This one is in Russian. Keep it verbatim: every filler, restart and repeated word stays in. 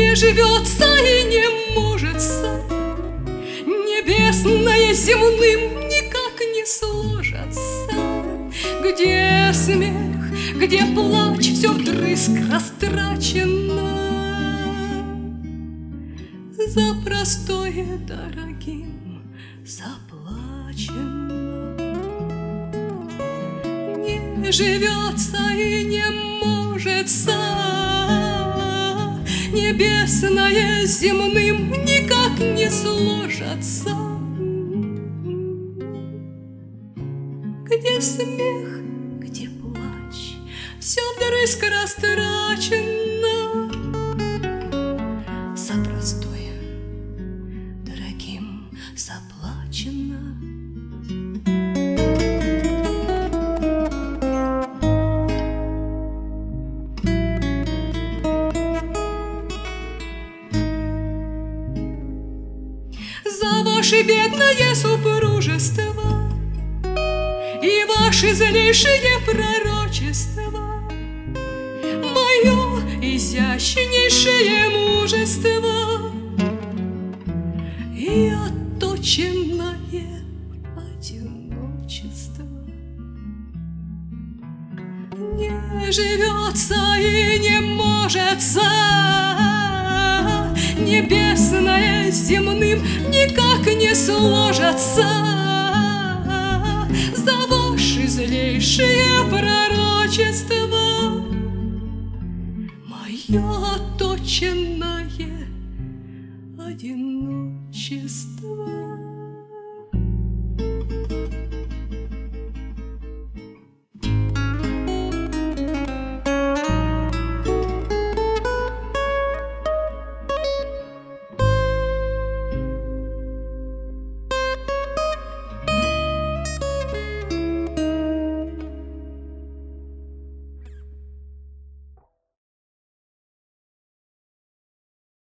не живется и не можется, небесное с земным никак не сложатся. Где смех, где плач, все вдрызг растрачено, за простое дорогим заплачено. Не живется и не можется, небесное с земным никак не сложатся. Где смех, где плач, все вдрызг растрачено, за простое дорогим заплачено. За ваше бедное супружество и ваше злейшее пророчество, мое изящнейшее мужество и отточенное одиночество. Не живется и не можется, небесное с земным никак не сложатся, за ваше злейшее пророчество, мое отточенное одиночество.